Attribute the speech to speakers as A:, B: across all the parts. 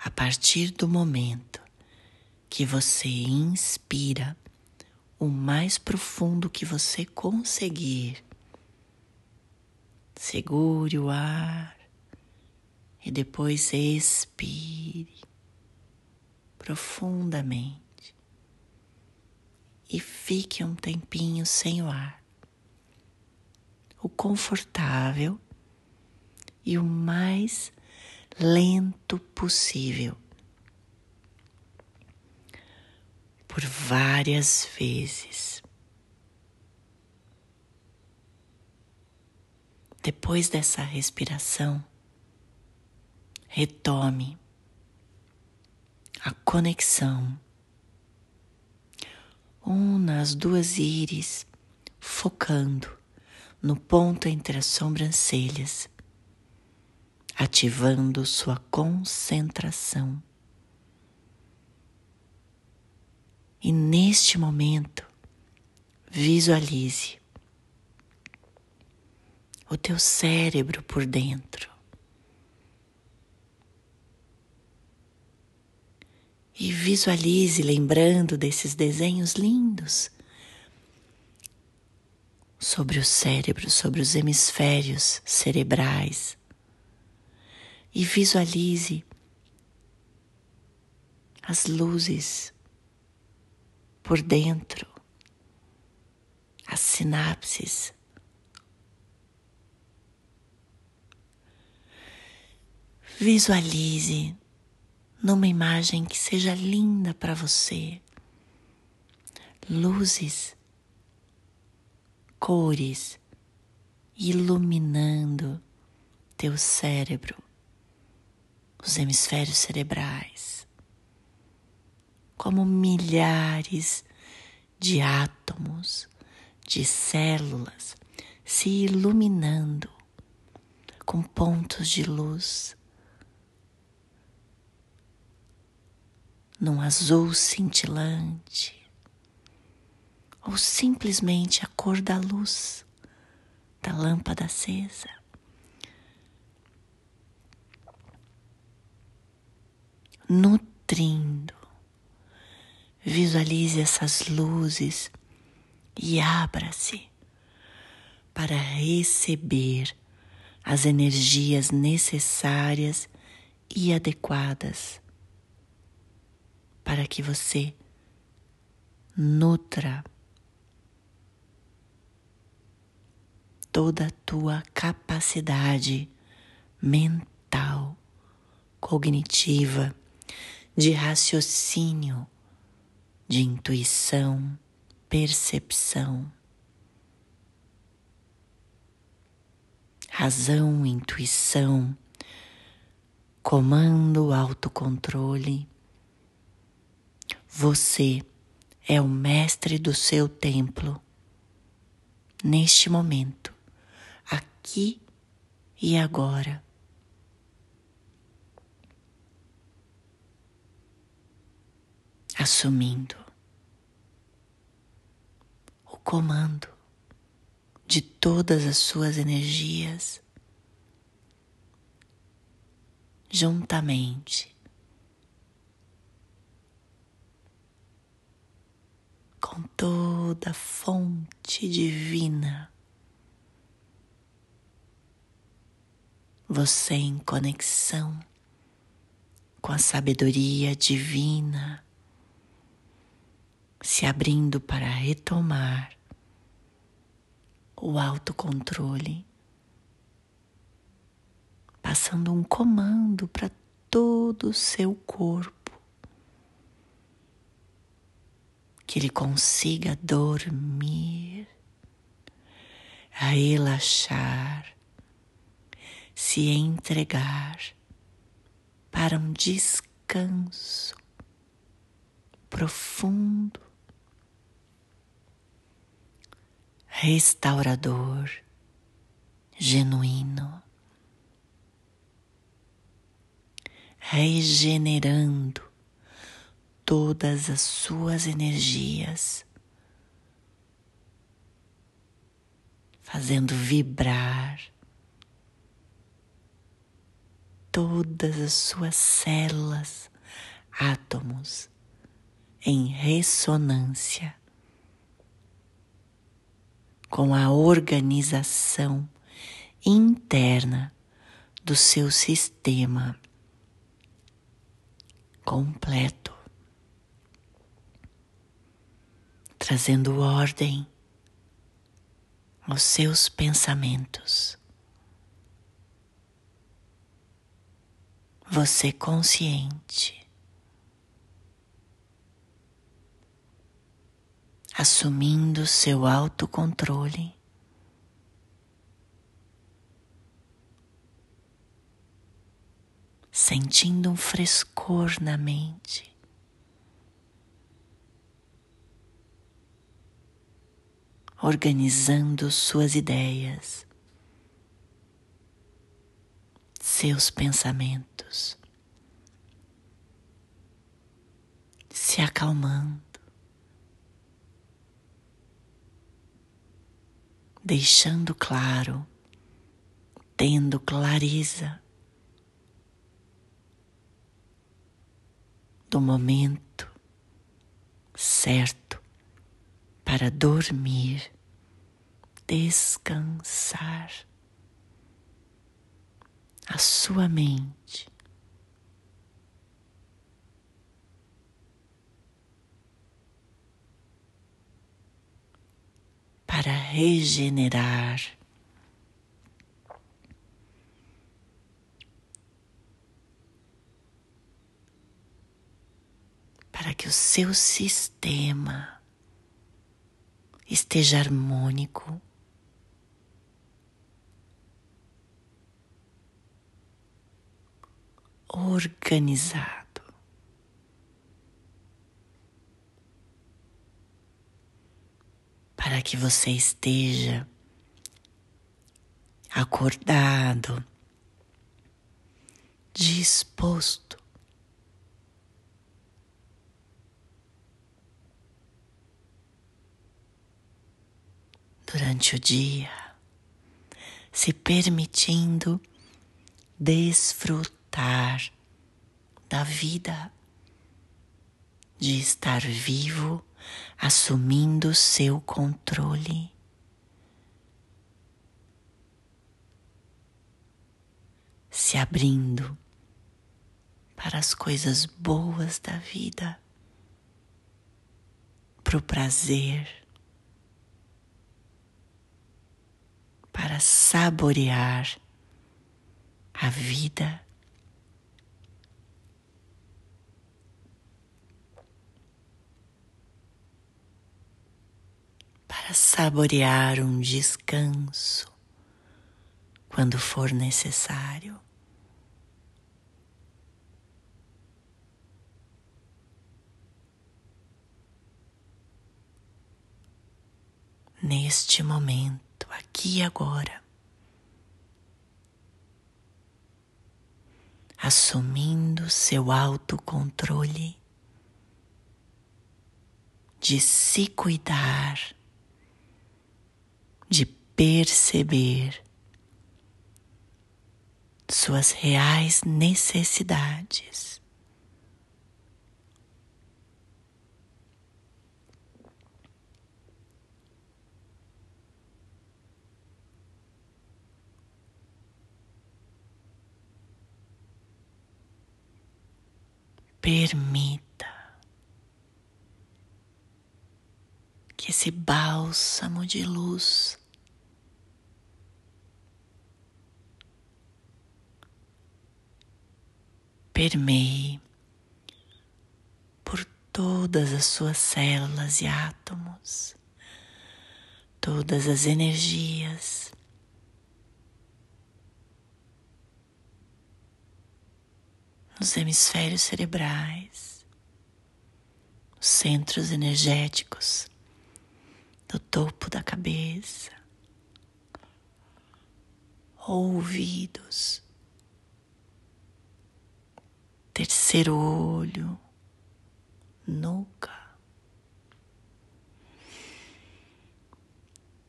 A: A partir do momento que você inspira o mais profundo que você conseguir, segure o ar e depois expire profundamente e fique um tempinho sem o ar. O confortável e o mais lento possível, por várias vezes. Depois dessa respiração, retome a conexão. Una as duas íris, focando no ponto entre as sobrancelhas, ativando sua concentração. E neste momento, visualize o teu cérebro por dentro. E visualize lembrando desses desenhos lindos sobre o cérebro, sobre os hemisférios cerebrais. E visualize as luzes por dentro, as sinapses. Visualize numa imagem que seja linda para você. Luzes, cores, iluminando teu cérebro, os hemisférios cerebrais, como milhares de átomos, de células se iluminando com pontos de luz, num azul cintilante, ou simplesmente a cor da luz da lâmpada acesa. Nutrindo, visualize essas luzes e abra-se para receber as energias necessárias e adequadas para que você nutra toda a tua capacidade mental, cognitiva, de raciocínio, de intuição, percepção. Razão, intuição, comando, autocontrole. Você é o mestre do seu templo, neste momento, aqui e agora. Assumindo o comando de todas as suas energias, juntamente com toda a fonte divina, você em conexão com a sabedoria divina, se abrindo para retomar o autocontrole, passando um comando para todo o seu corpo, que ele consiga dormir, relaxar, se entregar para um descanso profundo, restaurador, genuíno, regenerando todas as suas energias, fazendo vibrar todas as suas células, átomos, em ressonância com a organização interna do seu sistema completo, trazendo ordem aos seus pensamentos. Você consciente, assumindo seu autocontrole, sentindo um frescor na mente, organizando suas ideias, seus pensamentos, se acalmando, deixando claro, tendo clareza do momento certo para dormir, descansar a sua mente, para regenerar, para que o seu sistema esteja harmônico, organizado, para que você esteja acordado, disposto durante o dia, se permitindo desfrutar da vida, de estar vivo, assumindo seu controle. Se abrindo para as coisas boas da vida, para o prazer, para saborear a vida, para saborear um descanso quando for necessário. Neste momento, aqui e agora, assumindo seu autocontrole de se cuidar, de perceber suas reais necessidades. Permita que esse bálsamo de luz permeie por todas as suas células e átomos, todas as energias, nos hemisférios cerebrais, os centros energéticos do topo da cabeça, ouvidos, terceiro olho, nuca,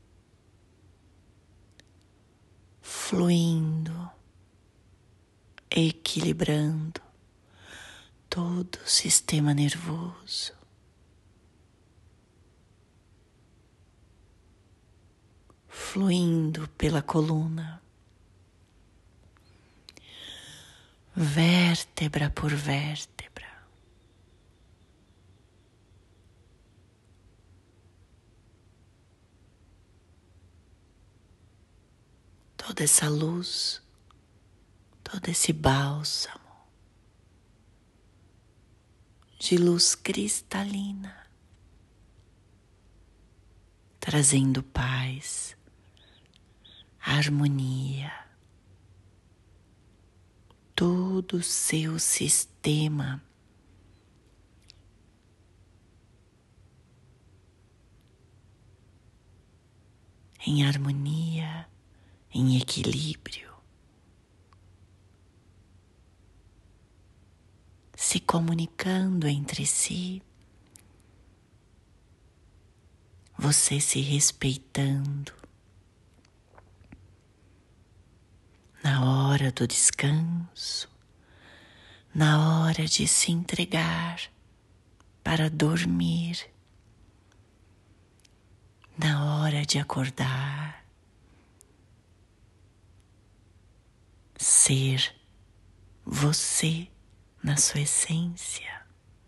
A: fluindo, equilibrando todo o sistema nervoso, fluindo pela coluna, vértebra por vértebra. Toda essa luz, todo esse bálsamo de luz cristalina, trazendo paz, harmonia, todo o seu sistema em harmonia, em equilíbrio, se comunicando entre si, você se respeitando na hora do descanso, na hora de se entregar para dormir, na hora de acordar. Ser você na sua essência,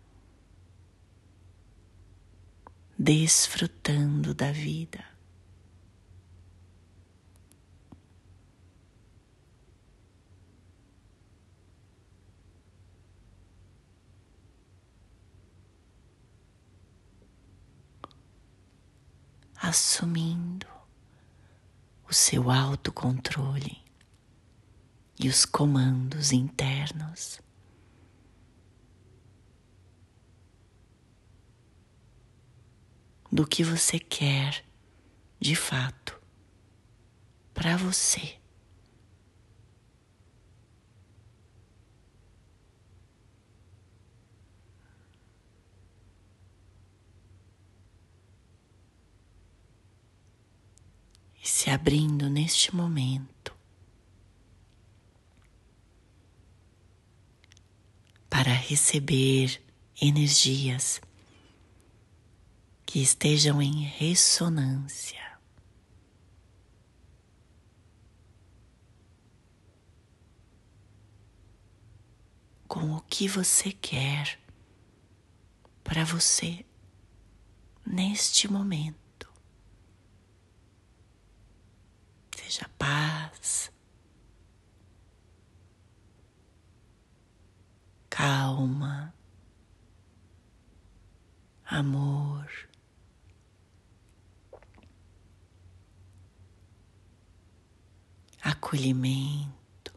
A: desfrutando da vida. Assumindo o seu autocontrole e os comandos internos. Do que você quer, de fato, para você. E se abrindo neste momento para receber energias que estejam em ressonância com o que você quer para você neste momento. Seja paz, calma, amor, acolhimento,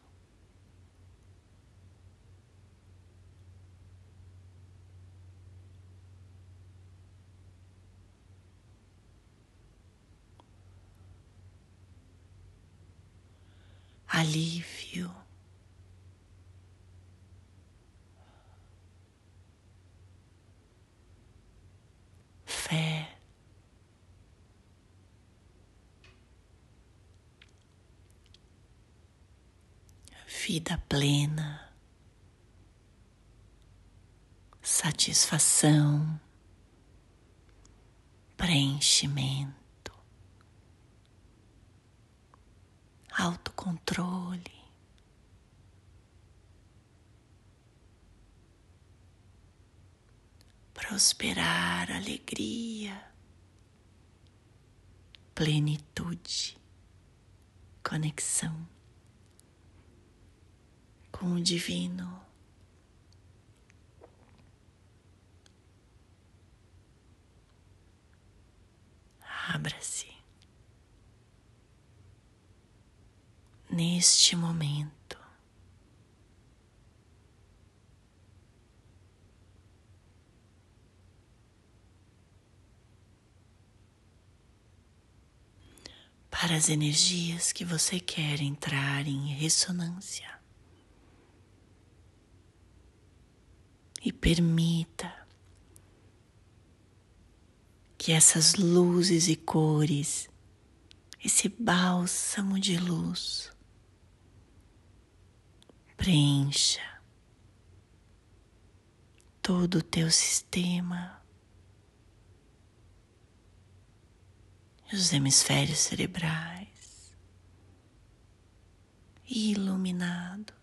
A: alívio, fé, vida plena, satisfação, preenchimento, autocontrole, prosperar, alegria, plenitude, conexão com o divino. Abra-se neste momento para as energias que você quer entrar em ressonância e permita que essas luzes e cores, esse bálsamo de luz, Preencha todo o teu sistema, os hemisférios cerebrais, iluminado.